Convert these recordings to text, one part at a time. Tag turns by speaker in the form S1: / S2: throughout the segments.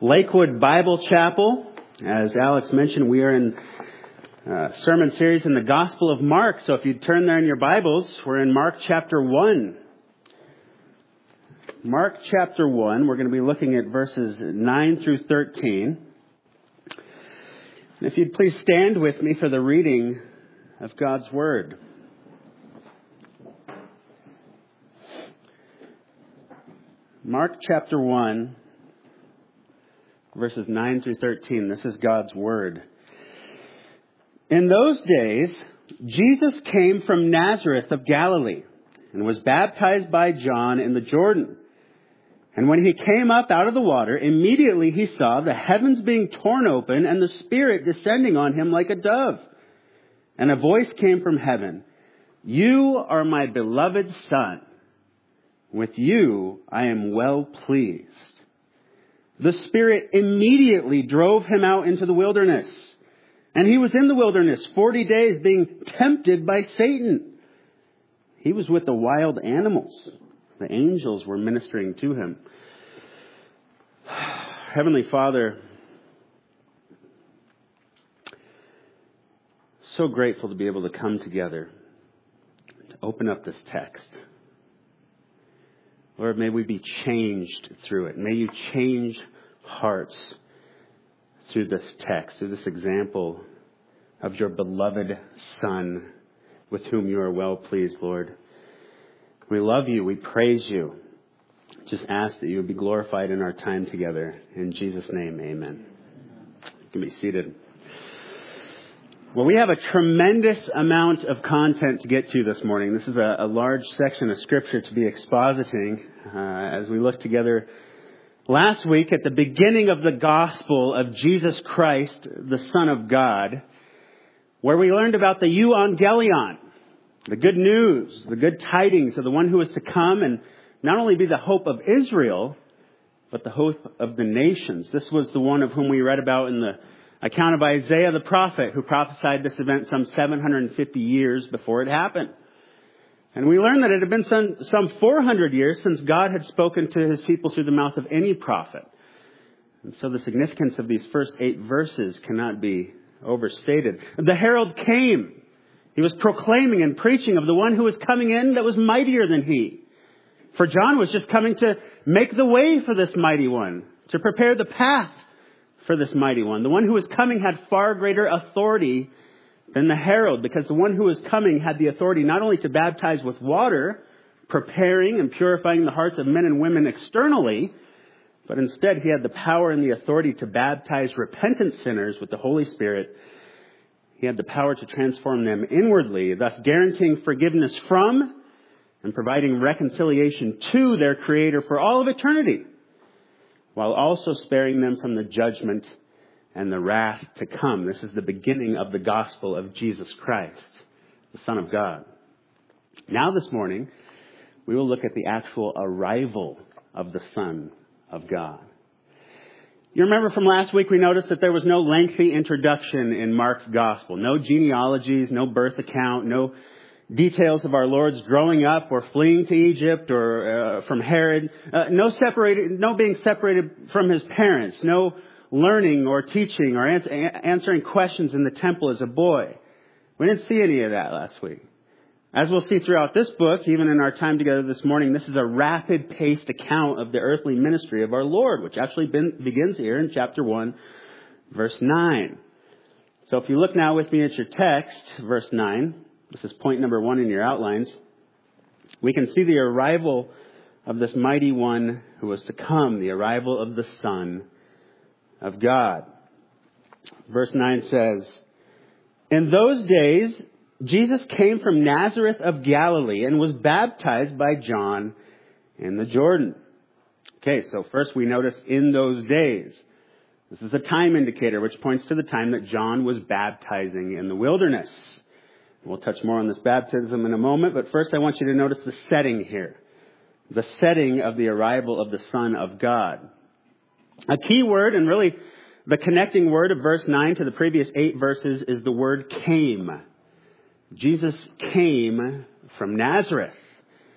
S1: Lakewood Bible Chapel. As Alex mentioned, we are in a sermon series in the Gospel of Mark. So if you turn there in your Bibles, we're in Mark chapter 1. Mark chapter 1, we're going to be looking at verses 9 through 13. And if you'd please stand with me for the reading of God's Word. Mark chapter 1, verses 9 through 13. This is God's Word. In those days, Jesus came from Nazareth of Galilee and was baptized by John in the Jordan. And when he came up out of the water, immediately he saw the heavens being torn open and the Spirit descending on him like a dove. And a voice came from heaven, "You are my beloved Son. With you I am well pleased." The Spirit immediately drove him out into the wilderness. And he was in the wilderness 40 days being tempted by Satan. He was with the wild animals. The angels were ministering to him. Heavenly Father, so grateful to be able to come together, to open up this text. Lord, may we be changed through it. May you change hearts through this text, through this example of your beloved Son, with whom you are well pleased, Lord. We love you. We praise you. Just ask that you would be glorified in our time together. In Jesus' name, amen. You can be seated. Well, we have a tremendous amount of content to get to this morning. This is a large section of Scripture to be expositing as we look together last week at the beginning of the gospel of Jesus Christ, the Son of God, where we learned about the euangelion, the good news, the good tidings of the one who is to come and not only be the hope of Israel, but the hope of the nations. This was the one of whom we read about in the account of Isaiah the prophet, who prophesied this event some 750 years before it happened. And we learned that it had been some 400 years since God had spoken to his people through the mouth of any prophet. And so the significance of these first 8 verses cannot be overstated. The herald came. He was proclaiming and preaching of the one who was coming in that was mightier than he. For John was just coming to make the way for this mighty one, to prepare the path for this mighty one. The one who was coming had far greater authority than the herald, because the one who was coming had the authority not only to baptize with water, preparing and purifying the hearts of men and women externally, but instead he had the power and the authority to baptize repentant sinners with the Holy Spirit. He had the power to transform them inwardly, thus guaranteeing forgiveness from and providing reconciliation to their Creator for all of eternity, while also sparing them from the judgment and the wrath to come. This is the beginning of the gospel of Jesus Christ, the Son of God. Now this morning, we will look at the actual arrival of the Son of God. You remember from last week, we noticed that there was no lengthy introduction in Mark's gospel. No genealogies, no birth account, no details of our Lord's growing up or fleeing to Egypt or from Herod. No being separated from his parents. No learning or teaching or answering questions in the temple as a boy. We didn't see any of that last week. As we'll see throughout this book, even in our time together this morning, this is a rapid-paced account of the earthly ministry of our Lord, which actually begins here in chapter 1, verse 9. So if you look now with me at your text, verse 9, this is point number 1 in your outlines, we can see the arrival of this mighty one who was to come, the arrival of the Son of God. Verse 9 says, "In those days, Jesus came from Nazareth of Galilee and was baptized by John in the Jordan." Okay, so first we notice in those days. This is a time indicator which points to the time that John was baptizing in the wilderness. We'll touch more on this baptism in a moment, but first I want you to notice the setting here. The setting of the arrival of the Son of God. A key word, and really the connecting word of verse 9 to the previous 8 verses, is the word came. Jesus came from Nazareth.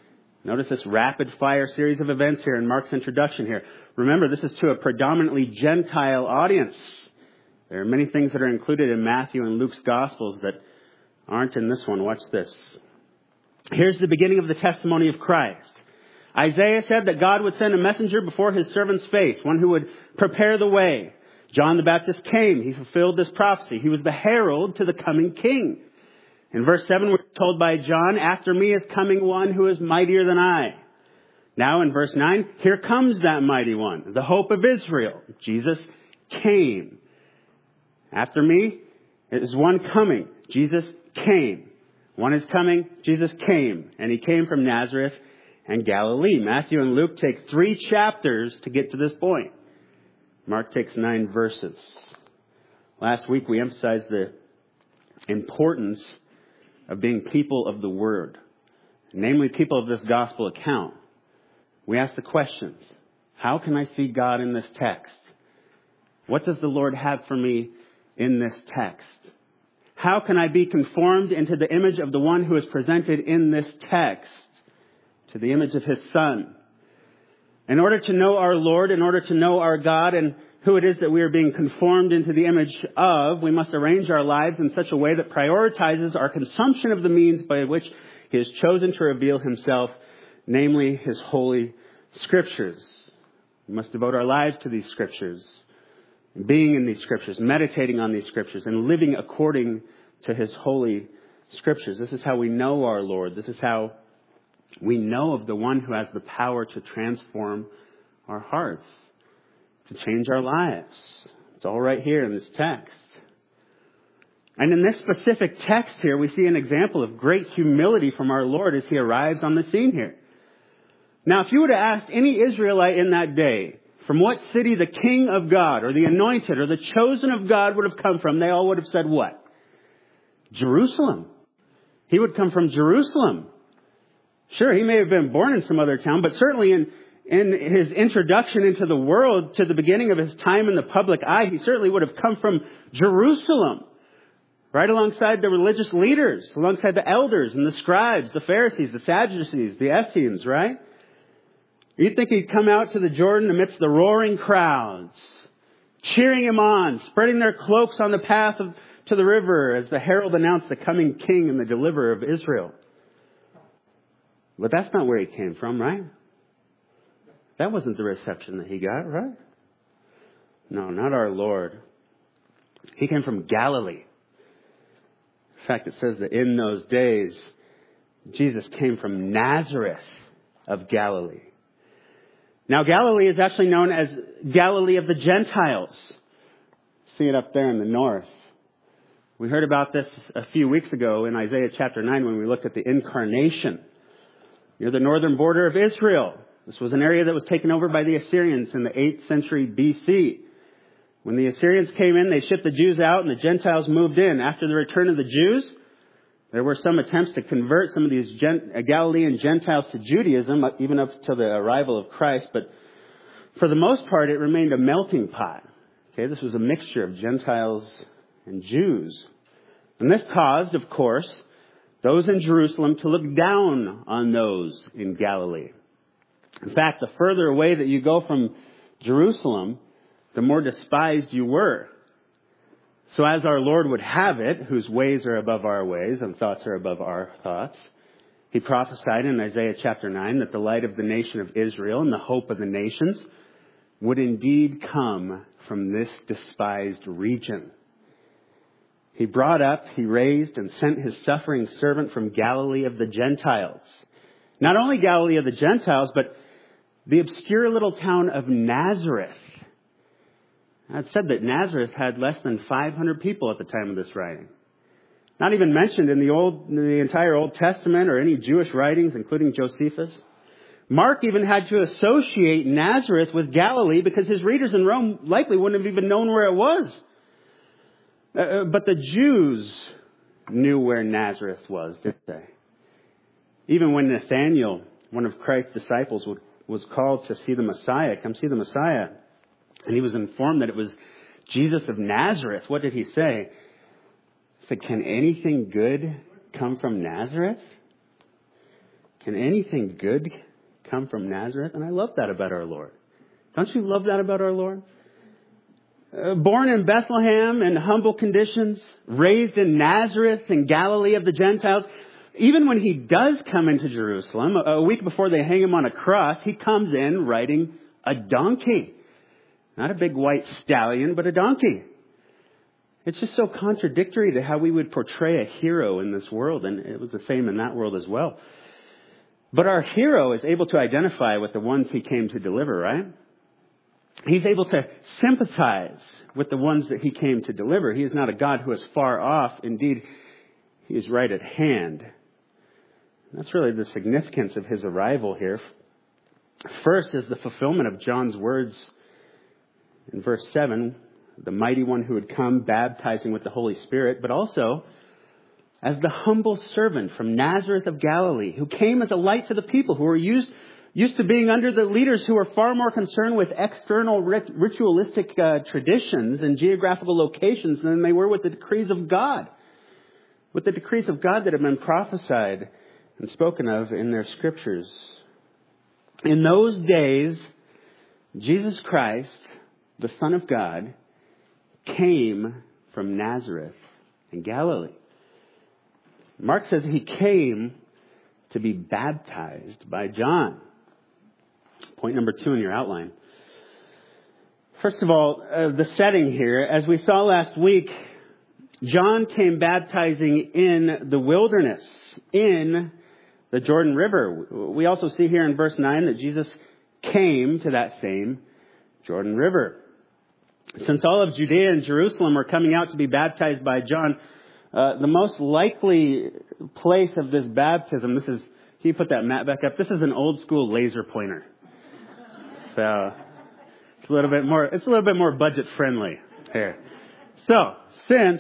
S1: Notice this rapid fire series of events here in Mark's introduction here. Remember, this is to a predominantly Gentile audience. There are many things that are included in Matthew and Luke's Gospels that aren't in this one. Watch this. Here's the beginning of the testimony of Christ. Isaiah said that God would send a messenger before his servant's face, one who would prepare the way. John the Baptist came. He fulfilled this prophecy. He was the herald to the coming king. In verse 7, we're told by John, after me is coming one who is mightier than I. Now in verse 9, here comes that mighty one, the hope of Israel. Jesus came. After me is one coming. Jesus came. One is coming. Jesus came. And he came from Nazareth and Galilee. Matthew and Luke take 3 chapters to get to this point. Mark takes 9 verses. Last week we emphasized the importance of being people of the Word, namely people of this gospel account. We ask the questions. How can I see God in this text? What does the Lord have for me in this text? How can I be conformed into the image of the one who is presented in this text, to the image of his Son? In order to know our Lord, in order to know our God and who it is that we are being conformed into the image of, we must arrange our lives in such a way that prioritizes our consumption of the means by which he has chosen to reveal himself, namely his holy scriptures. We must devote our lives to these scriptures, being in these scriptures, meditating on these scriptures, and living according to his holy scriptures. This is how we know our Lord. This is how we know of the one who has the power to transform our hearts, to change our lives. It's all right here in this text. And in this specific text here, we see an example of great humility from our Lord as he arrives on the scene here. Now, if you would have asked any Israelite in that day from what city the King of God or the anointed or the chosen of God would have come from, they all would have said what? Jerusalem. He would come from Jerusalem. Sure, he may have been born in some other town, but certainly in his introduction into the world to the beginning of his time in the public eye, he certainly would have come from Jerusalem, right alongside the religious leaders, alongside the elders and the scribes, the Pharisees, the Sadducees, the Essenes, right? You'd think he'd come out to the Jordan amidst the roaring crowds, cheering him on, spreading their cloaks on the path to the river as the herald announced the coming king and the deliverer of Israel. But that's not where he came from, right? That wasn't the reception that he got, right? No, not our Lord. He came from Galilee. In fact, it says that in those days, Jesus came from Nazareth of Galilee. Now, Galilee is actually known as Galilee of the Gentiles. See it up there in the north. We heard about this a few weeks ago in Isaiah chapter 9 when we looked at the incarnation. Near the northern border of Israel. This was an area that was taken over by the Assyrians in the 8th century BC. When the Assyrians came in, they shipped the Jews out and the Gentiles moved in. After the return of the Jews, there were some attempts to convert some of these Galilean Gentiles to Judaism, even up to the arrival of Christ. But for the most part, it remained a melting pot. Okay, this was a mixture of Gentiles and Jews. And this caused, of course, those in Jerusalem to look down on those in Galilee. In fact, the further away that you go from Jerusalem, the more despised you were. So as our Lord would have it, whose ways are above our ways and thoughts are above our thoughts, he prophesied in Isaiah chapter 9 that the light of the nation of Israel and the hope of the nations would indeed come from this despised region. He brought up, he raised, and sent his suffering servant from Galilee of the Gentiles. Not only Galilee of the Gentiles, but the obscure little town of Nazareth. It said that Nazareth had less than 500 people at the time of this writing. Not even mentioned in the entire Old Testament or any Jewish writings, including Josephus. Mark even had to associate Nazareth with Galilee because his readers in Rome likely wouldn't have even known where it was. But the Jews knew where Nazareth was, didn't they? Even when Nathanael, one of Christ's disciples, was called to see the Messiah, come see the Messiah, and he was informed that it was Jesus of Nazareth, what did he say? He said, can anything good come from Nazareth? Can anything good come from Nazareth? And I love that about our Lord. Don't you love that about our Lord? Born in Bethlehem in humble conditions, raised in Nazareth in Galilee of the Gentiles. Even when he does come into Jerusalem, a week before they hang him on a cross, he comes in riding a donkey. Not a big white stallion, but a donkey. It's just so contradictory to how we would portray a hero in this world. And it was the same in that world as well. But our hero is able to identify with the ones he came to deliver, right? He's able to sympathize with the ones that he came to deliver. He is not a God who is far off. Indeed, he is right at hand. That's really the significance of his arrival here. First is the fulfillment of John's words in verse 7, the mighty one who would come baptizing with the Holy Spirit, but also as the humble servant from Nazareth of Galilee who came as a light to the people who were used to being under the leaders who were far more concerned with external ritualistic traditions and geographical locations than they were with the decrees of God. With the decrees of God that have been prophesied and spoken of in their scriptures. In those days, Jesus Christ, the Son of God, came from Nazareth in Galilee. Mark says he came to be baptized by John. Point number 2 in your outline. First of all, the setting here, as we saw last week, John came baptizing in the wilderness, in the Jordan River. We also see here in verse 9 that Jesus came to that same Jordan River. Since all of Judea and Jerusalem were coming out to be baptized by John, the most likely place of this baptism, can you put that mat back up? This is an old school laser pointer. So it's a little bit more budget friendly here. So since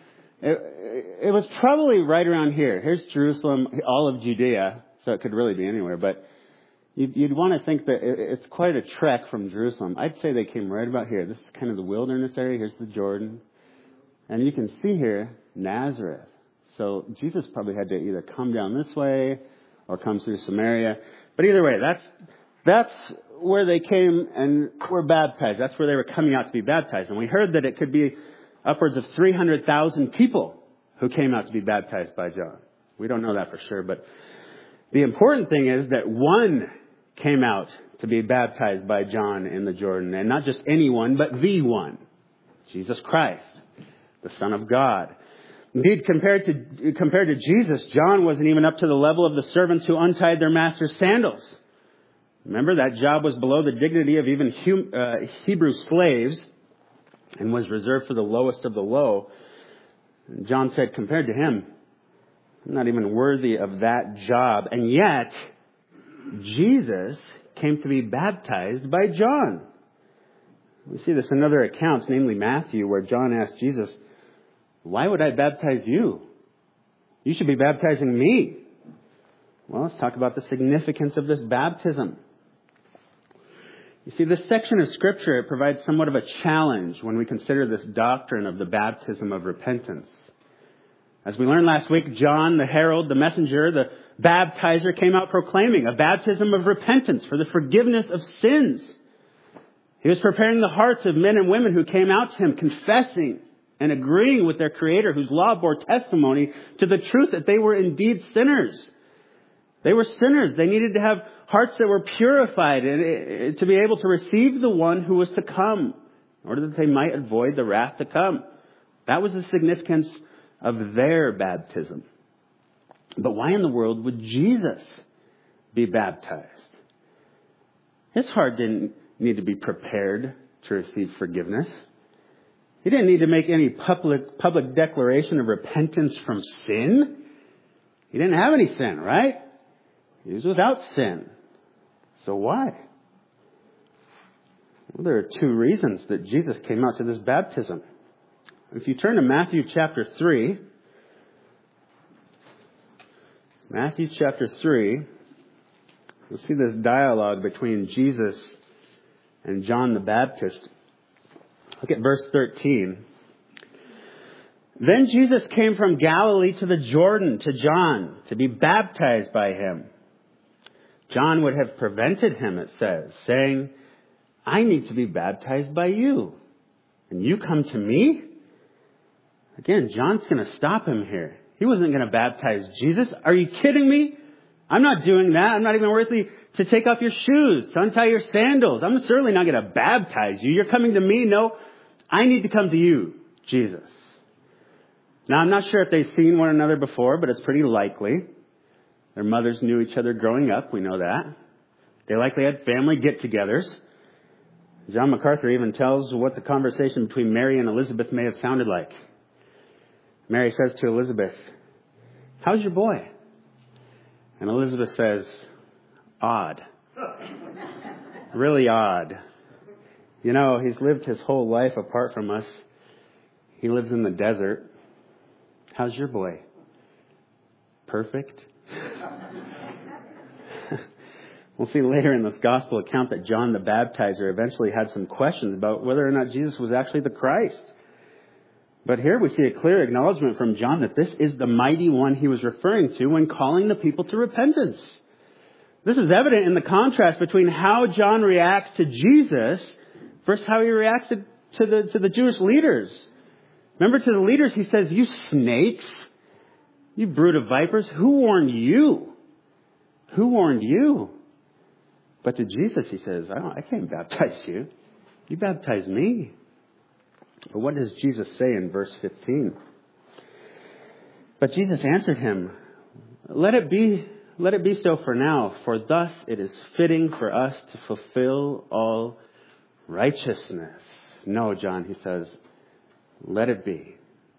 S1: it was probably right around here. Here's Jerusalem, all of Judea, so it could really be anywhere. But you'd want to think that it's quite a trek from Jerusalem. I'd say they came right about here. This is kind of the wilderness area. Here's the Jordan. And you can see here, Nazareth. So Jesus probably had to either come down this way or come through Samaria. But either way, that's where they came and were baptized. That's where they were coming out to be baptized. And we heard that it could be upwards of 300,000 people who came out to be baptized by John. We don't know that for sure, but the important thing is that one came out to be baptized by John in the Jordan, and not just anyone, but the one, Jesus Christ, the Son of God. Indeed, compared to Jesus, John wasn't even up to the level of the servants who untied their master's sandals. Remember, that job was below the dignity of even Hebrew slaves and was reserved for the lowest of the low. And John said, compared to him, I'm not even worthy of that job. And yet, Jesus came to be baptized by John. We see this in other accounts, namely Matthew, where John asked Jesus, why would I baptize you? You should be baptizing me. Well, let's talk about the significance of this baptism. You see, this section of Scripture, it provides somewhat of a challenge when we consider this doctrine of the baptism of repentance. As we learned last week, John, the herald, the messenger, the baptizer, came out proclaiming a baptism of repentance for the forgiveness of sins. He was preparing the hearts of men and women who came out to him, confessing and agreeing with their Creator, whose law bore testimony to the truth that they were indeed sinners. They were sinners. They needed to have hearts that were purified and to be able to receive the one who was to come, in order that they might avoid the wrath to come. That was the significance of their baptism. But why in the world would Jesus be baptized? His heart didn't need to be prepared to receive forgiveness. He didn't need to make any public declaration of repentance from sin. He didn't have any sin, right? He was without sin. So why? Well, there are two reasons that Jesus came out to this baptism. If you turn to Matthew chapter 3, you'll see this dialogue between Jesus and John the Baptist. Look at verse 13. Then Jesus came from Galilee to the Jordan to John to be baptized by him. John would have prevented him, it says, saying, I need to be baptized by you. And you come to me? Again, John's going to stop him here. He wasn't going to baptize Jesus. Are you kidding me? I'm not doing that. I'm not even worthy to take off your shoes, to untie your sandals. I'm certainly not going to baptize you. You're coming to me? No, I need to come to you, Jesus. Now, I'm not sure if they've seen one another before, but it's pretty likely. Their mothers knew each other growing up. We know that. They likely had family get-togethers. John MacArthur even tells what the conversation between Mary and Elizabeth may have sounded like. Mary says to Elizabeth, how's your boy? And Elizabeth says, odd. Really odd. You know, he's lived his whole life apart from us. He lives in the desert. How's your boy? Perfect. We'll see later in this gospel account that John the Baptizer eventually had some questions about whether or not Jesus was actually the Christ. But here we see a clear acknowledgement from John that this is the mighty one he was referring to when calling the people to repentance. This is evident in the contrast between how John reacts to Jesus versus how he reacts to the Jewish leaders. Remember, to the leaders he says, you snakes, you brood of vipers, who warned you? Who warned you? But to Jesus he says, I can't baptize you. You baptize me. But what does Jesus say in verse 15? But Jesus answered him, let it be so for now, for thus it is fitting for us to fulfill all righteousness. No, John, he says, let it be.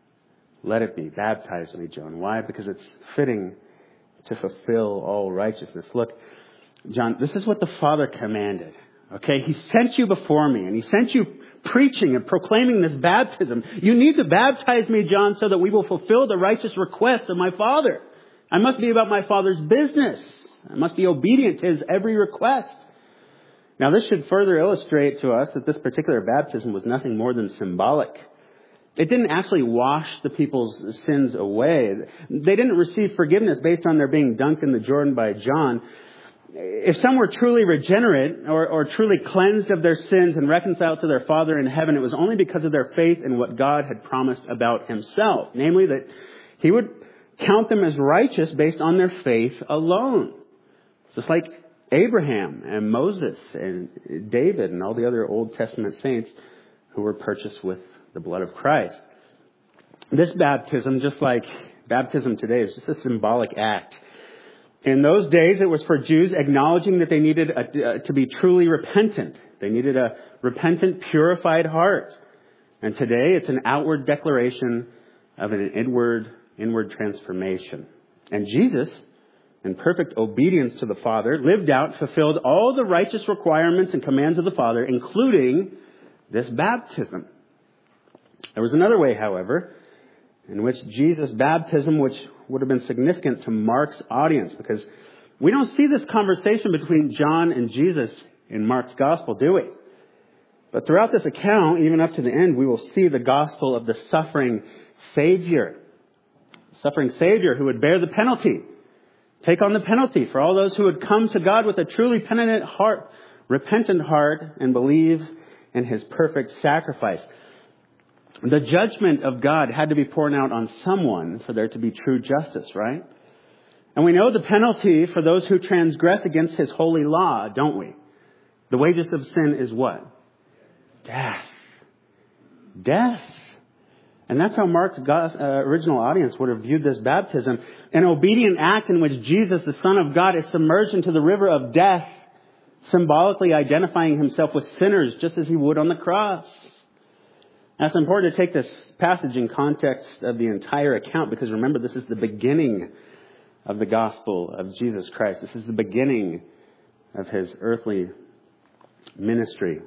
S1: Let it be. Baptize me, John. Why? Because it's fitting to fulfill all righteousness. Look, John, this is what the Father commanded. Okay? He sent you before me, and he sent you preaching and proclaiming this baptism. You need to baptize me, John, so that we will fulfill the righteous request of my Father. I must be about my Father's business. I must be obedient to his every request. Now, this should further illustrate to us that this particular baptism was nothing more than symbolic. It didn't actually wash the people's sins away. They didn't receive forgiveness based on their being dunked in the Jordan by John. If some were truly regenerate or truly cleansed of their sins and reconciled to their Father in heaven, it was only because of their faith in what God had promised about himself. Namely, that he would count them as righteous based on their faith alone. Just like Abraham and Moses and David and all the other Old Testament saints who were purchased with the blood of Christ. This baptism, just like baptism today, is just a symbolic act. In those days, it was for Jews acknowledging that they needed to be truly repentant. They needed a repentant, purified heart. And today, it's an outward declaration of an inward transformation. And Jesus, in perfect obedience to the Father, lived out, fulfilled all the righteous requirements and commands of the Father, including this baptism. There was another way, however, in which Jesus' baptism, which would have been significant to Mark's audience, because we don't see this conversation between John and Jesus in Mark's gospel, do we? But throughout this account, even up to the end, we will see the gospel of the suffering Savior. Suffering Savior who would bear the penalty, take on the penalty for all those who would come to God with a truly penitent heart, repentant heart, and believe in his perfect sacrifice. The judgment of God had to be poured out on someone for there to be true justice, right? And we know the penalty for those who transgress against his holy law, don't we? The wages of sin is what? Death. Death. And that's how Mark's original audience would have viewed this baptism. An obedient act in which Jesus, the Son of God, is submerged into the river of death, symbolically identifying himself with sinners just as he would on the cross. Now, it's important to take this passage in context of the entire account because remember, this is the beginning of the gospel of Jesus Christ. This is the beginning of his earthly ministry.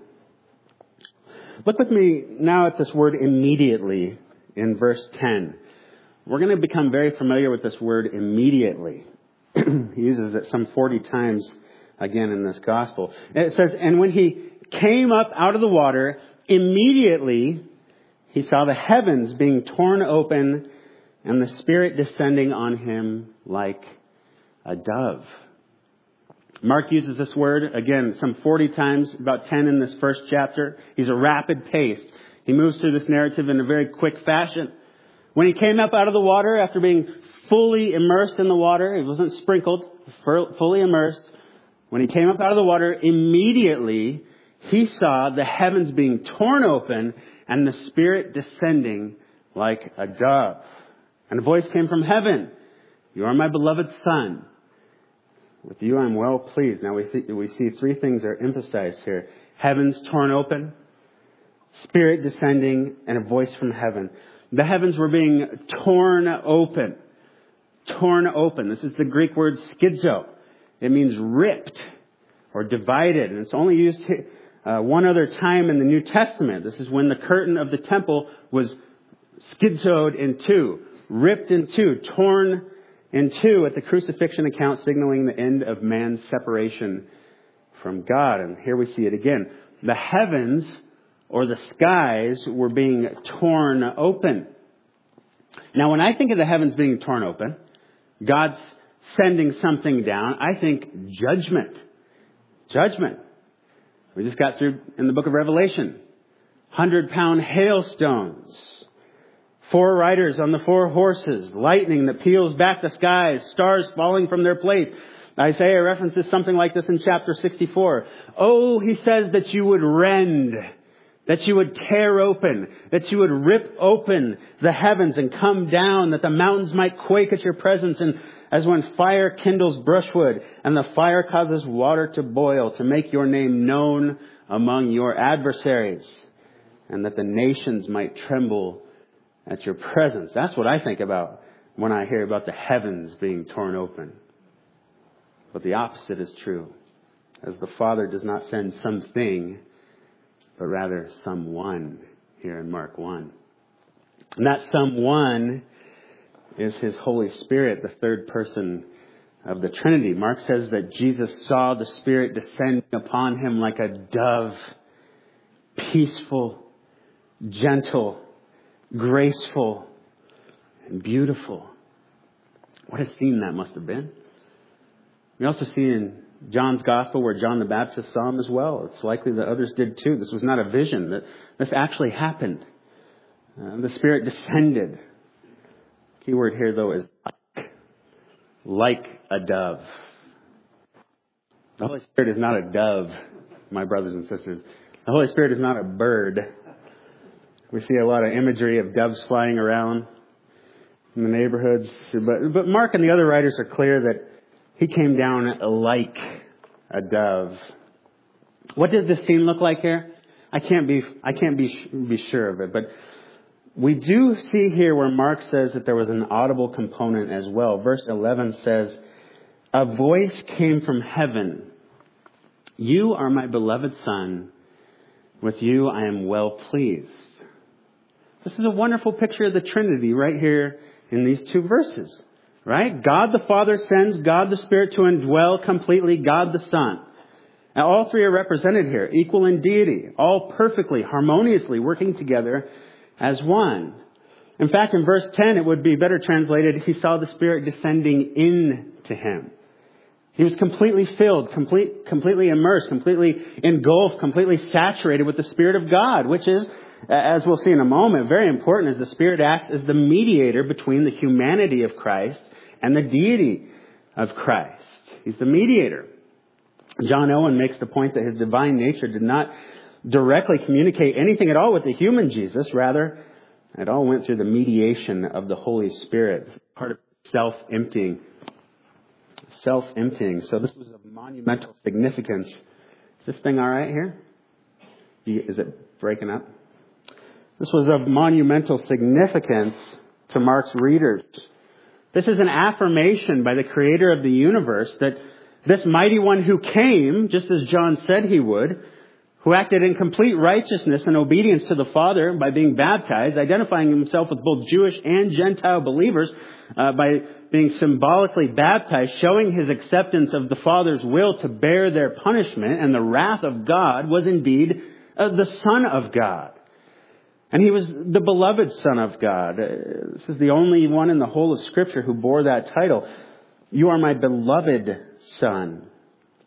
S1: Look with me now at this word immediately in verse 10. We're going to become very familiar with this word immediately. He uses it some 40 times again in this gospel. It says, and when he came up out of the water, immediately he saw the heavens being torn open and the Spirit descending on him like a dove. Mark uses this word, again, some 40 times, about 10 in this first chapter. He's a rapid pace. He moves through this narrative in a very quick fashion. When he came up out of the water, after being fully immersed in the water, it wasn't sprinkled, fully immersed. When he came up out of the water, immediately he saw the heavens being torn open and the Spirit descending like a dove. And a voice came from heaven. You are my beloved Son. With you I am well pleased. Now we see three things are emphasized here. Heavens torn open, Spirit descending, and a voice from heaven. The heavens were being torn open. Torn open. This is the Greek word schizo. It means ripped or divided. And it's only used one other time in the New Testament. This is when the curtain of the temple was schizoed in two, ripped in two, torn in two at the crucifixion account, signaling the end of man's separation from God. And here we see it again. The heavens or the skies were being torn open. Now, when I think of the heavens being torn open, God's sending something down, I think judgment. Judgment. We just got through in the book of Revelation. 100-pound hailstones. 4 riders on the 4 horses. Lightning that peels back the skies. Stars falling from their place. Isaiah references something like this in chapter 64. Oh, he says that you would rend, that you would tear open, that you would rip open the heavens and come down, that the mountains might quake at your presence, and as when fire kindles brushwood and the fire causes water to boil, to make your name known among your adversaries, and that the nations might tremble at your presence. That's what I think about when I hear about the heavens being torn open. But the opposite is true, as the Father does not send something, but rather someone here in Mark 1. And that someone is His Holy Spirit, the third person of the Trinity. Mark says that Jesus saw the Spirit descend upon Him like a dove, peaceful, gentle, graceful, and beautiful. What a scene that must have been. We also see in John's Gospel where John the Baptist saw Him as well. It's likely that others did too. This was not a vision. That this actually happened. The Spirit descended. Key word here, though, is like a dove. The Holy Spirit is not a dove, my brothers and sisters. The Holy Spirit is not a bird. We see a lot of imagery of doves flying around in the neighborhoods. But Mark and the other writers are clear that He came down like a dove. What does this scene look like here? I can't be sure of it, but we do see here where Mark says that there was an audible component as well. Verse 11 says, a voice came from heaven. You are my beloved Son. With you I am well pleased. This is a wonderful picture of the Trinity right here in these 2 verses. Right? God the Father sends God the Spirit to indwell completely God the Son. Now all 3 are represented here, equal in deity, all perfectly, harmoniously working together as one. In fact, in verse 10, it would be better translated, He saw the Spirit descending into Him. He was completely filled, completely immersed, completely engulfed, completely saturated with the Spirit of God, which is, as we'll see in a moment, very important as the Spirit acts as the mediator between the humanity of Christ and the deity of Christ. He's the mediator. John Owen makes the point that His divine nature did not directly communicate anything at all with the human Jesus. Rather, it all went through the mediation of the Holy Spirit. Part of self-emptying. So this was of monumental significance. Is this thing all right here? Is it breaking up? This was of monumental significance to Mark's readers. This is an affirmation by the Creator of the universe that this mighty one who came, just as John said He would, who acted in complete righteousness and obedience to the Father by being baptized, identifying Himself with both Jewish and Gentile believers by being symbolically baptized, showing His acceptance of the Father's will to bear their punishment and the wrath of God, was indeed the Son of God. And He was the beloved Son of God. This is the only one in the whole of Scripture who bore that title. You are my beloved Son.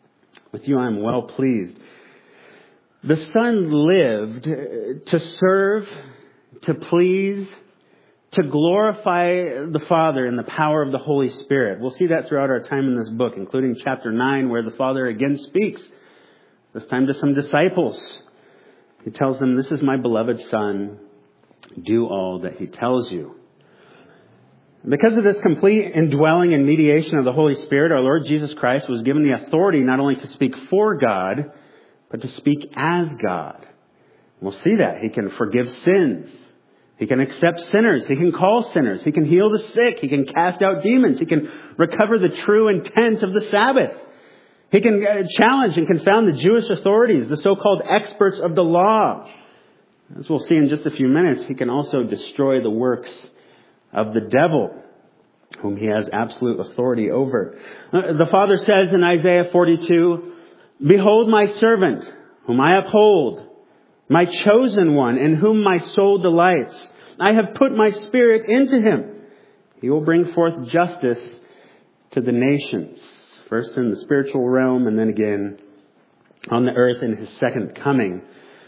S1: With you I am well pleased. The Son lived to serve, to please, to glorify the Father in the power of the Holy Spirit. We'll see that throughout our time in this book, including chapter 9, where the Father again speaks, this time to some disciples. He tells them, "This is my beloved Son. Do all that He tells you." Because of this complete indwelling and mediation of the Holy Spirit, our Lord Jesus Christ was given the authority not only to speak for God, but to speak as God. We'll see that. He can forgive sins. He can accept sinners. He can call sinners. He can heal the sick. He can cast out demons. He can recover the true intent of the Sabbath. He can challenge and confound the Jewish authorities, the so-called experts of the law. As we'll see in just a few minutes, He can also destroy the works of the devil, whom He has absolute authority over. The Father says in Isaiah 42, "Behold my servant, whom I uphold, my chosen one, in whom my soul delights. I have put my Spirit into him. He will bring forth justice to the nations." First in the spiritual realm, and then again on the earth in His second coming.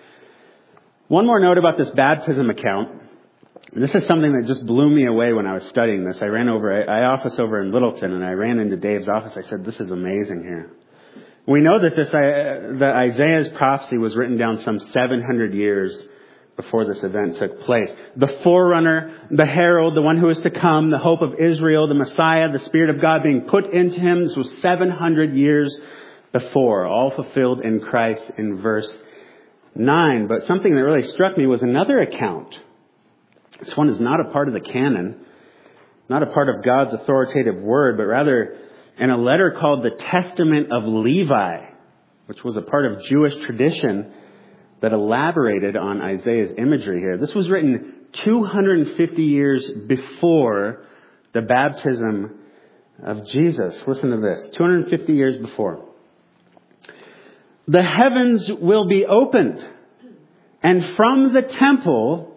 S1: One more note about this baptism account. This is something that just blew me away when I was studying this. I office over in Littleton, and I ran into Dave's office. I said, "This is amazing here." We know that that Isaiah's prophecy was written down some 700 years before this event took place. The forerunner, the herald, the one who is to come, the hope of Israel, the Messiah, the Spirit of God being put into Him. This was 700 years before, all fulfilled in Christ in verse 9. But something that really struck me was another account. This one is not a part of the canon, not a part of God's authoritative word, but rather in a letter called the Testament of Levi, which was a part of Jewish tradition that elaborated on Isaiah's imagery here. This was written 250 years before the baptism of Jesus. Listen to this. 250 years before. "The heavens will be opened, and from the temple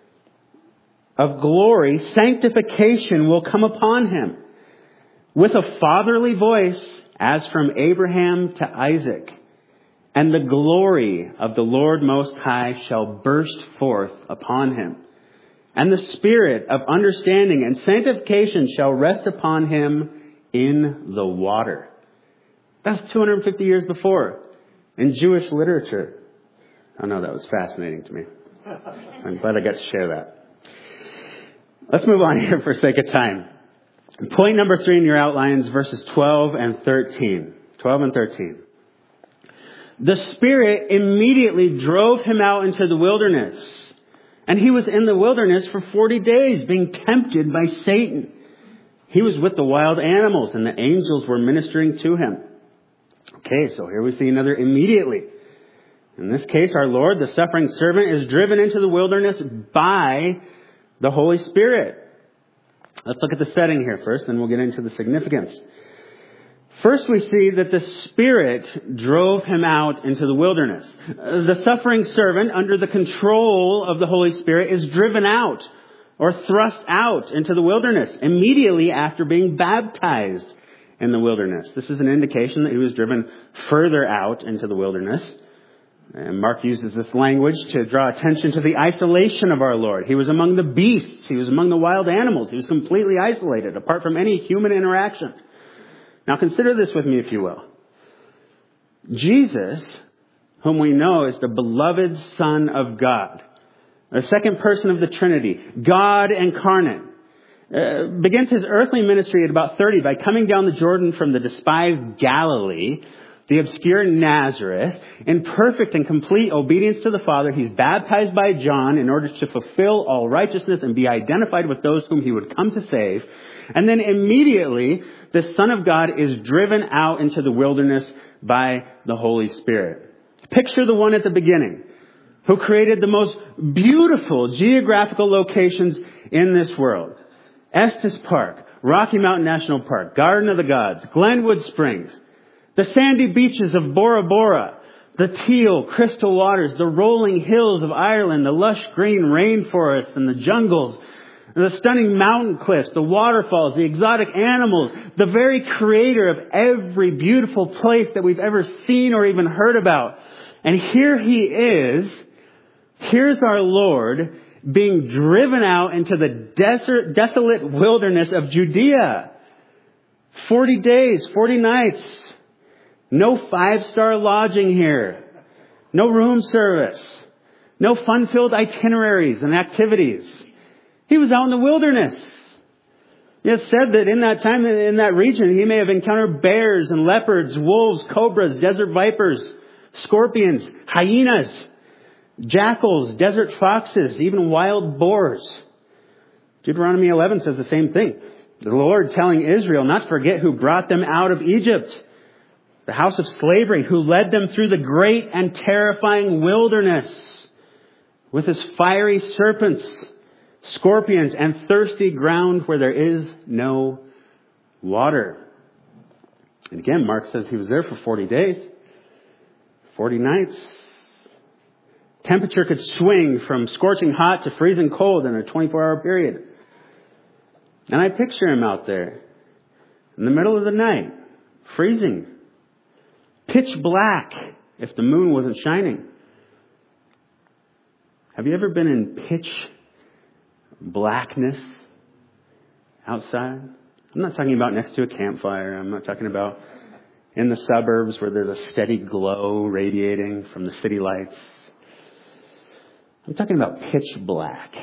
S1: of glory, sanctification will come upon Him. With a fatherly voice, as from Abraham to Isaac. And the glory of the Lord Most High shall burst forth upon Him. And the Spirit of understanding and sanctification shall rest upon Him in the water." That's 250 years before in Jewish literature. I know that was fascinating to me. I'm glad I got to share that. Let's move on here for sake of time. Point number 3 in your outlines, verses 12 and 13. 12 and 13. "The Spirit immediately drove Him out into the wilderness. And He was in the wilderness for 40 days, being tempted by Satan. He was with the wild animals, and the angels were ministering to Him." Okay, so here we see another immediately. In this case, our Lord, the suffering servant, is driven into the wilderness by the Holy Spirit. Let's look at the setting here first, and we'll get into the significance. First, we see that the Spirit drove Him out into the wilderness. The suffering servant, under the control of the Holy Spirit, is driven out or thrust out into the wilderness immediately after being baptized in the wilderness. This is an indication that He was driven further out into the wilderness. And Mark uses this language to draw attention to the isolation of our Lord. He was among the beasts. He was among the wild animals. He was completely isolated, apart from any human interaction. Now consider this with me, if you will. Jesus, whom we know is the beloved Son of God, the second person of the Trinity, God incarnate, begins His earthly ministry at about 30 by coming down the Jordan from the despised Galilee, the obscure Nazareth, in perfect and complete obedience to the Father. He's baptized by John in order to fulfill all righteousness and be identified with those whom He would come to save. And then immediately, the Son of God is driven out into the wilderness by the Holy Spirit. Picture the one at the beginning, who created the most beautiful geographical locations in this world. Estes Park, Rocky Mountain National Park, Garden of the Gods, Glenwood Springs, the sandy beaches of Bora Bora, the teal crystal waters, the rolling hills of Ireland, the lush green rainforests and the jungles The stunning mountain cliffs, the waterfalls, the exotic animals, the very creator of every beautiful place that we've ever seen or even heard about. And here he is, here's our Lord, being driven out into the desolate wilderness of Judea. 40 days, 40 nights. No 5-star lodging here. No room service. No fun-filled itineraries and activities. He was out in the wilderness. It's said that in that time, in that region, he may have encountered bears and leopards, wolves, cobras, desert vipers, scorpions, hyenas, jackals, desert foxes, even wild boars. Deuteronomy 11 says the same thing. The Lord telling Israel not to forget who brought them out of Egypt, the house of slavery, who led them through the great and terrifying wilderness with his fiery serpents, scorpions, and thirsty ground where there is no water. And again, Mark says he was there for 40 days, 40 nights. Temperature could swing from scorching hot to freezing cold in a 24-hour period. And I picture him out there in the middle of the night, freezing, pitch black if the moon wasn't shining. Have you ever been in pitch blackness outside? I'm not talking about next to a campfire. I'm not talking about in the suburbs where there's a steady glow radiating from the city lights. I'm talking about pitch black.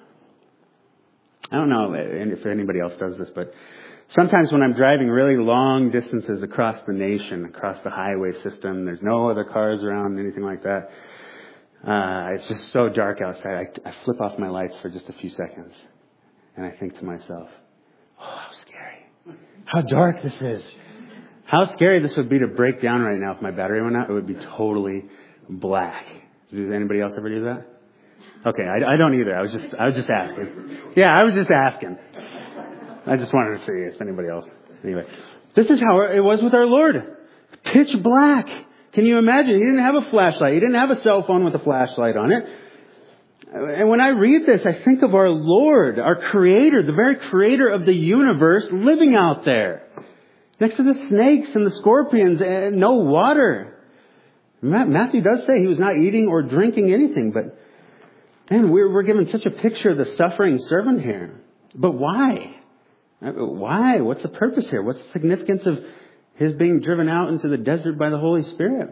S1: I don't know if anybody else does this, but sometimes when I'm driving really long distances across the nation, across the highway system, there's no other cars around, anything like that. It's just so dark outside. I flip off my lights for just a few seconds. And I think to myself, oh, how scary. How dark this is. How scary this would be to break down right now if my battery went out. It would be totally black. Does anybody else ever do that? Okay, I don't either. I was just asking. Yeah, I was just asking. I just wanted to see if anybody else. Anyway, this is how it was with our Lord. Pitch black. Can you imagine? He didn't have a flashlight. He didn't have a cell phone with a flashlight on it. And when I read this, I think of our Lord, our Creator, the very Creator of the universe, living out there next to the snakes and the scorpions and no water. Matthew does say he was not eating or drinking anything, but man, we're given such a picture of the suffering servant here. But why? Why? What's the purpose here? What's the significance of his being driven out into the desert by the Holy Spirit?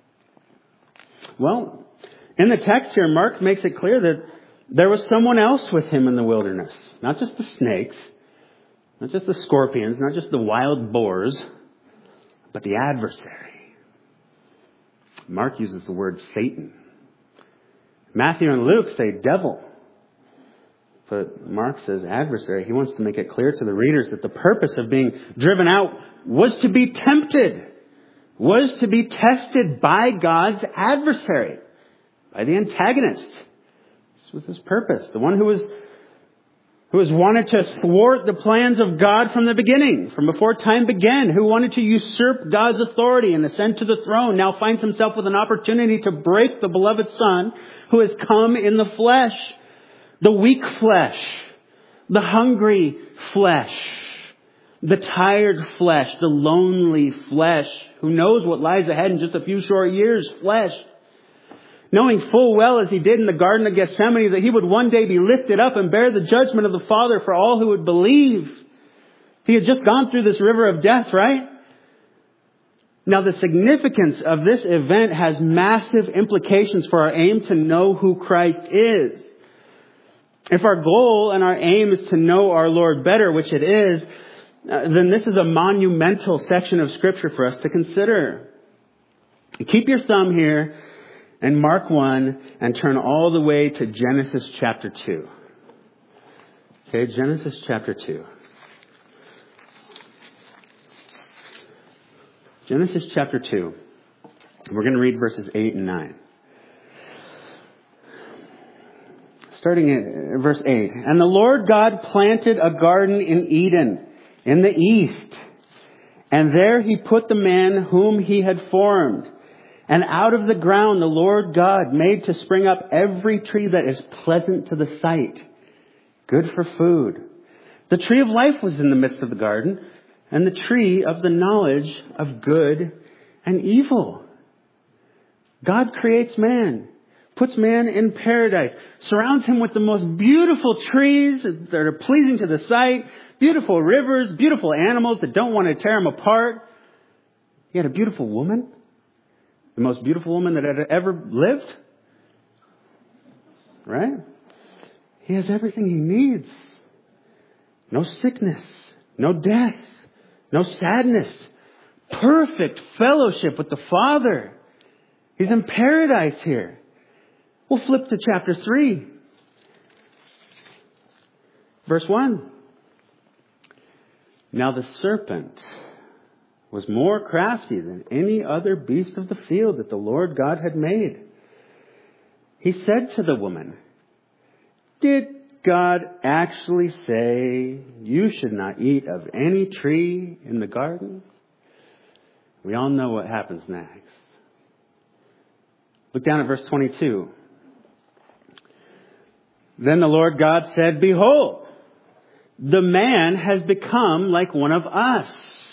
S1: Well, in the text here, Mark makes it clear that there was someone else with him in the wilderness. Not just the snakes, not just the scorpions, not just the wild boars, but the adversary. Mark uses the word Satan. Matthew and Luke say devil. But Mark says adversary. He wants to make it clear to the readers that the purpose of being driven out was to be tempted, was to be tested by God's adversary, by the antagonist. This was his purpose. The one who was wanted to thwart the plans of God from the beginning, from before time began, who wanted to usurp God's authority and ascend to the throne, now finds himself with an opportunity to break the beloved Son who has come in the flesh. The weak flesh, the hungry flesh, the tired flesh, the lonely flesh, who knows what lies ahead in just a few short years, flesh. Knowing full well, as he did in the Garden of Gethsemane, that he would one day be lifted up and bear the judgment of the Father for all who would believe. He had just gone through this river of death, right? Now, the significance of this event has massive implications for our aim to know who Christ is. If our goal and our aim is to know our Lord better, which it is, then this is a monumental section of Scripture for us to consider. Keep your thumb here in Mark 1 and turn all the way to Genesis chapter 2. Okay, Genesis chapter 2. Genesis chapter 2. We're going to read verses 8 and 9. Starting at verse 8. And the Lord God planted a garden in Eden, in the east. And there he put the man whom he had formed. And out of the ground the Lord God made to spring up every tree that is pleasant to the sight good for food. The tree of life was in the midst of the garden, and the tree of the knowledge of good and evil. God creates man, puts man in paradise, surrounds him with the most beautiful trees that are pleasing to the sight, beautiful rivers, beautiful animals that don't want to tear him apart. He had a beautiful woman, the most beautiful woman that had ever lived. Right? He has everything he needs. No sickness, no death, no sadness. Perfect fellowship with the Father. He's in paradise here. We'll flip to chapter 3. Verse 1. Now the serpent was more crafty than any other beast of the field that the Lord God had made. He said to the woman, "Did God actually say you should not eat of any tree in the garden?" We all know what happens next. Look down at verse 22. Then the Lord God said, "Behold, the man has become like one of us,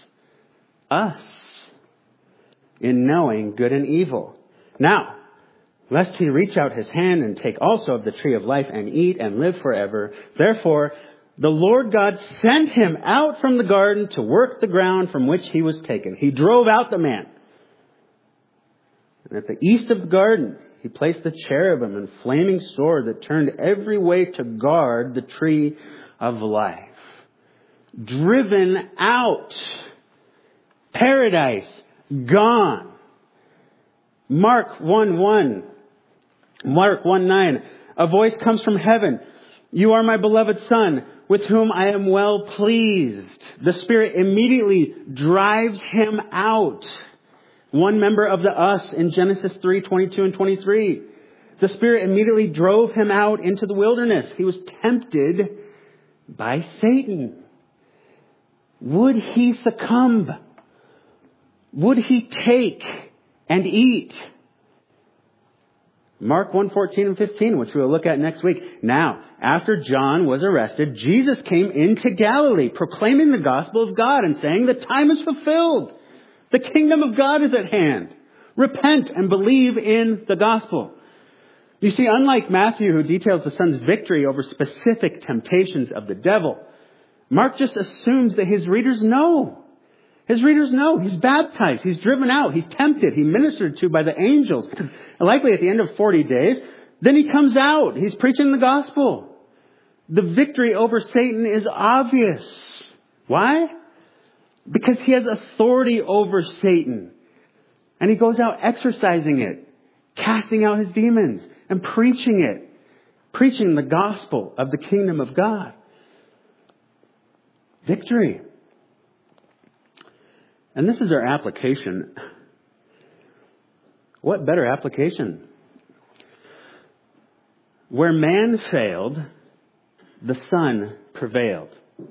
S1: in knowing good and evil. Now, lest he reach out his hand and take also of the tree of life and eat and live forever. Therefore, the Lord God sent him out from the garden to work the ground from which he was taken." He drove out the man. And at the east of the garden, he placed the cherubim and flaming sword that turned every way to guard the tree of life. Driven out. Paradise gone. Mark 1:1. Mark 1:9. A voice comes from heaven. "You are my beloved Son, with whom I am well pleased." The Spirit immediately drives him out. One member of the us in Genesis 3:22 and 23. The Spirit immediately drove him out into the wilderness. He was tempted by Satan. Would he succumb? Would he take and eat? Mark 1:14 and 15, which we'll look at next week. Now, after John was arrested, Jesus came into Galilee, proclaiming the gospel of God and saying, "The time is fulfilled. The kingdom of God is at hand. Repent and believe in the gospel." You see, unlike Matthew, who details the Son's victory over specific temptations of the devil, Mark just assumes that his readers know. His readers know. He's baptized. He's driven out. He's tempted. He's ministered to by the angels. Likely at the end of 40 days. Then he comes out. He's preaching the gospel. The victory over Satan is obvious. Why? Because he has authority over Satan. And he goes out exercising it, casting out his demons, and preaching it. Preaching the gospel of the kingdom of God. Victory. And this is our application. What better application? Where man failed, the Son prevailed.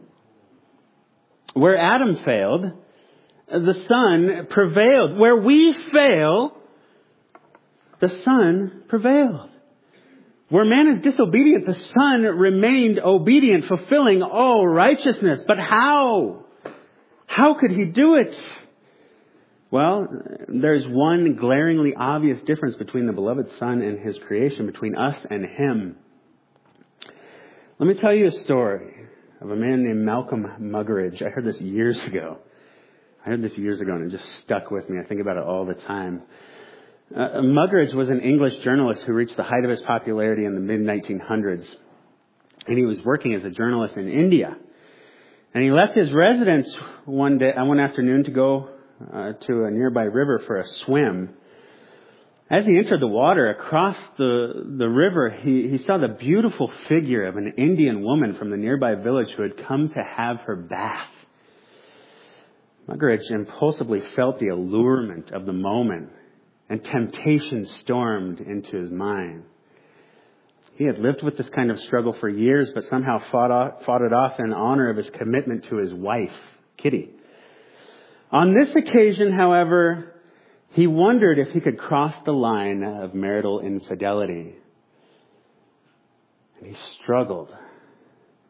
S1: Where Adam failed, the Son prevailed. Where we fail, the Son prevailed. Where man is disobedient, the Son remained obedient, fulfilling all righteousness. But how? How could he do it? Well, there's one glaringly obvious difference between the beloved Son and his creation, between us and him. Let me tell you a story of a man named Malcolm Muggeridge. I heard this years ago. And it just stuck with me. I think about it all the time. Muggeridge was an English journalist who reached the height of his popularity in the mid-1900s. And he was working as a journalist in India. And he left his residence one afternoon to go to a nearby river for a swim. As he entered the water across the river, he saw the beautiful figure of an Indian woman from the nearby village who had come to have her bath. Muggeridge impulsively felt the allurement of the moment, and temptation stormed into his mind. He had lived with this kind of struggle for years, but somehow fought it off in honor of his commitment to his wife, Kitty. On this occasion, however, he wondered if he could cross the line of marital infidelity. And he struggled.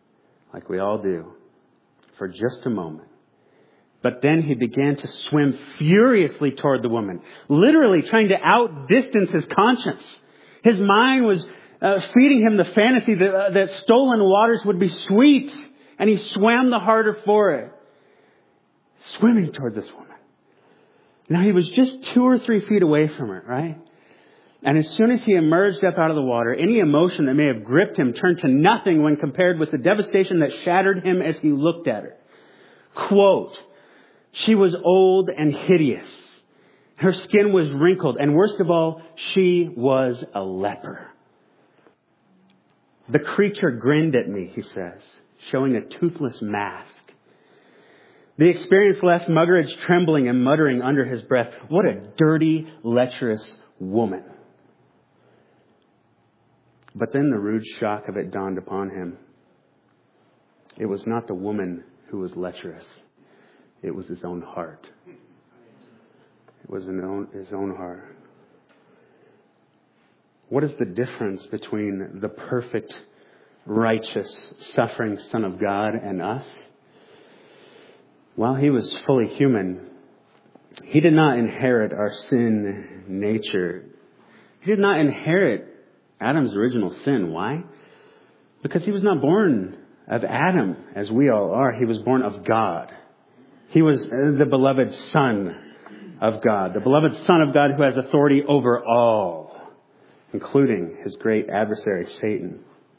S1: like we all do, for just a moment. But then he began to swim furiously toward the woman, literally trying to outdistance his conscience. His mind was feeding him the fantasy that stolen waters would be sweet, and he swam the harder for it, swimming toward this woman. Now he was just 2 or 3 feet away from her, right? And as soon as he emerged up out of the water, any emotion that may have gripped him turned to nothing when compared with the devastation that shattered him as he looked at her. Quote, she was old and hideous. Her skin was wrinkled. And worst of all, she was a leper. The creature grinned at me, he says, showing a toothless mask. The experience left Muggeridge trembling and muttering under his breath, what a dirty, lecherous woman. But then the rude shock of it dawned upon him. It was not the woman who was lecherous. It was his own heart. It was his own heart. What is the difference between the perfect, righteous, suffering Son of God and us? While he was fully human, he did not inherit our sin nature. He did not inherit Adam's original sin. Why? Because he was not born of Adam as we all are. He was born of God. He was the beloved Son of God. The beloved Son of God who has authority over all, including his great adversary, Satan.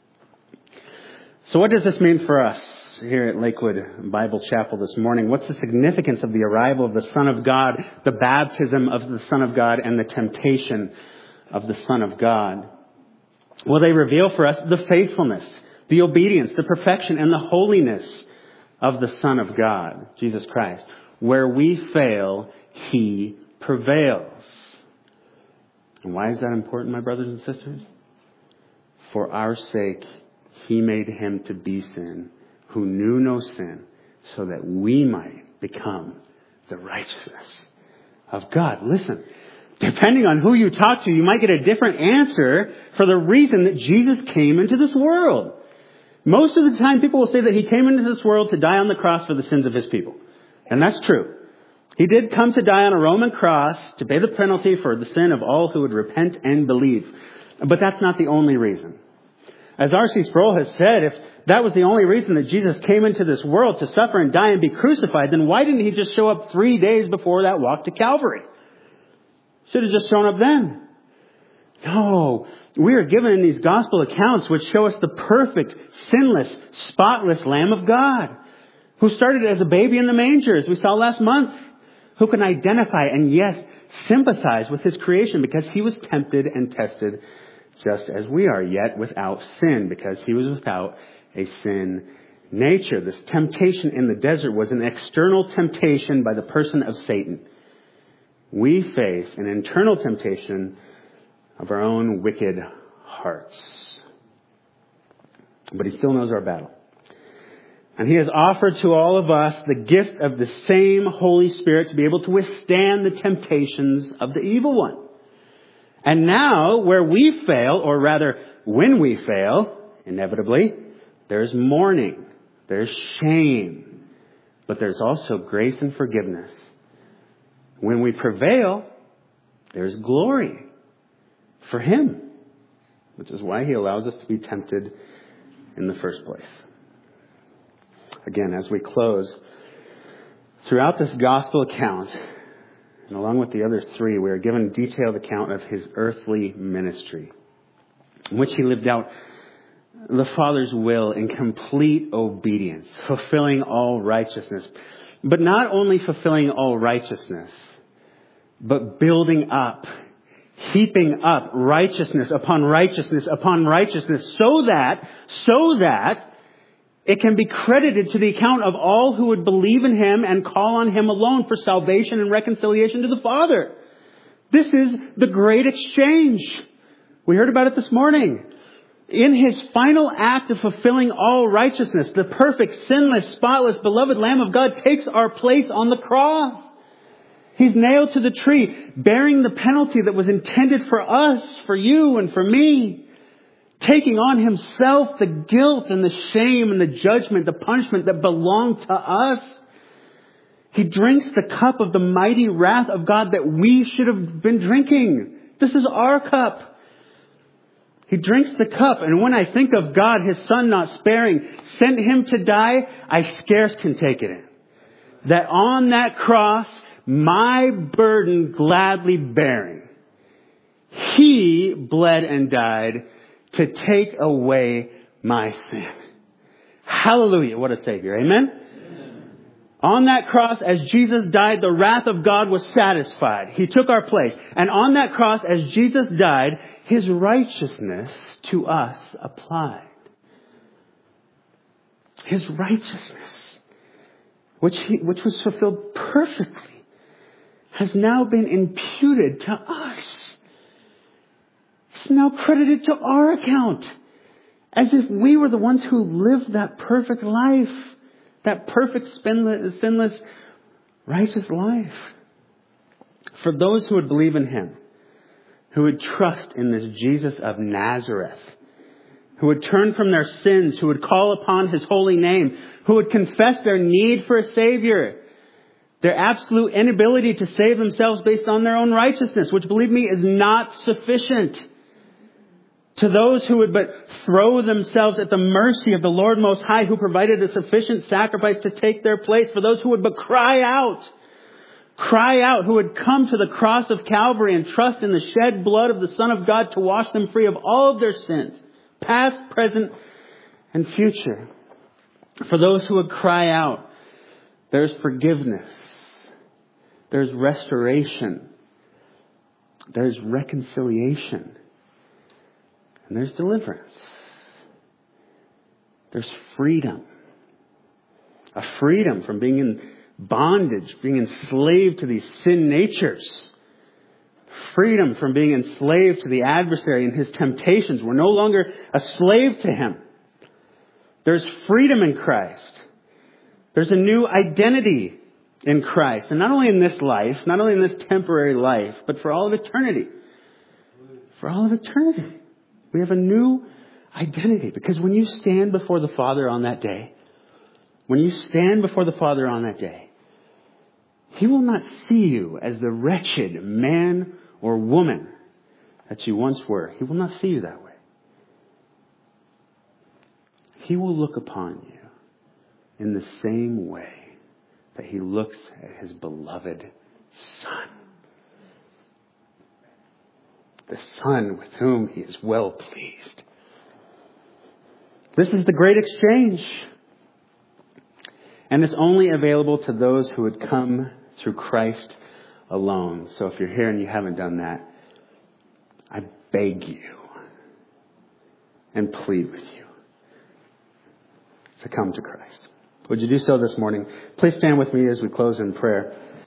S1: So what does this mean for us here at Lakewood Bible Chapel this morning? What's the significance of the arrival of the Son of God, the baptism of the Son of God, and the temptation of the Son of God? Well, they reveal for us the faithfulness, the obedience, the perfection, and the holiness of the Son of God, Jesus Christ. Where we fail, He prevails. And why is that important, my brothers and sisters? For our sake, He made Him to be sin, who knew no sin, so that we might become the righteousness of God. Listen, depending on who you talk to, you might get a different answer for the reason that Jesus came into this world. Most of the time, people will say that He came into this world to die on the cross for the sins of His people. And that's true. He did come to die on a Roman cross to pay the penalty for the sin of all who would repent and believe. But that's not the only reason. As R.C. Sproul has said, if that was the only reason that Jesus came into this world to suffer and die and be crucified, then why didn't He just show up 3 days before that walk to Calvary? Should have just shown up then. No. We are given in these gospel accounts which show us the perfect, sinless, spotless Lamb of God, who started as a baby in the manger, as we saw last month, who can identify and yes, sympathize with His creation because He was tempted and tested just as we are, yet without sin, because He was without a sin nature. This temptation in the desert was an external temptation by the person of Satan. We face an internal temptation of our own wicked hearts. But He still knows our battle. And He has offered to all of us the gift of the same Holy Spirit to be able to withstand the temptations of the evil one. And now, where we fail, or rather, when we fail, inevitably, there's mourning, there's shame, but there's also grace and forgiveness. When we prevail, there's glory for Him, which is why He allows us to be tempted in the first place. Again, as we close, throughout this gospel account, and along with the other 3, we are given a detailed account of His earthly ministry, in which He lived out the Father's will in complete obedience, fulfilling all righteousness. But not only fulfilling all righteousness, but building up, heaping up righteousness upon righteousness upon righteousness, so that it can be credited to the account of all who would believe in Him and call on Him alone for salvation and reconciliation to the Father. This is the great exchange. We heard about it this morning. In His final act of fulfilling all righteousness, the perfect, sinless, spotless, beloved Lamb of God takes our place on the cross. He's nailed to the tree, bearing the penalty that was intended for us, for you, and for me. taking on himself the guilt and the shame and the judgment, the punishment that belong to us. He drinks the cup of the mighty wrath of God that we should have been drinking. This is our cup. He drinks the cup, and when I think of God, his Son not sparing, sent him to die, I scarce can take it in. That on that cross, my burden gladly bearing, he bled and died to take away my sin. Hallelujah. What a Savior. Amen? Amen. On that cross, as Jesus died, the wrath of God was satisfied. He took our place. And on that cross, as Jesus died, his righteousness to us applied. His righteousness, which was fulfilled perfectly, has now been imputed to us. It's now credited to our account. As if we were the ones who lived that perfect life. That perfect, sinless, righteous life. For those who would believe in him, who would trust in this Jesus of Nazareth, who would turn from their sins, who would call upon his holy name, who would confess their need for a Savior, their absolute inability to save themselves based on their own righteousness, which, believe me, is not sufficient. To those who would but throw themselves at the mercy of the Lord Most High, who provided a sufficient sacrifice to take their place. For those who would but cry out, who would come to the cross of Calvary and trust in the shed blood of the Son of God to wash them free of all of their sins, past, present, and future. For those who would cry out, there's forgiveness, there's restoration, there's reconciliation. And there's deliverance. There's freedom. A freedom from being in bondage, being enslaved to these sin natures. Freedom from being enslaved to the adversary and his temptations. We're no longer a slave to him. There's freedom in Christ. There's a new identity in Christ. And not only in this life, not only in this temporary life, but for all of eternity. For all of eternity. We have a new identity, because when you stand before the Father on that day, he will not see you as the wretched man or woman that you once were. He will not see you that way. He will look upon you in the same way that he looks at his beloved Son. The Son with whom he is well pleased. This is the great exchange. And it's only available to those who would come through Christ alone. So if you're here and you haven't done that, I beg you and plead with you to come to Christ. Would you do so this morning? Please stand with me as we close in prayer.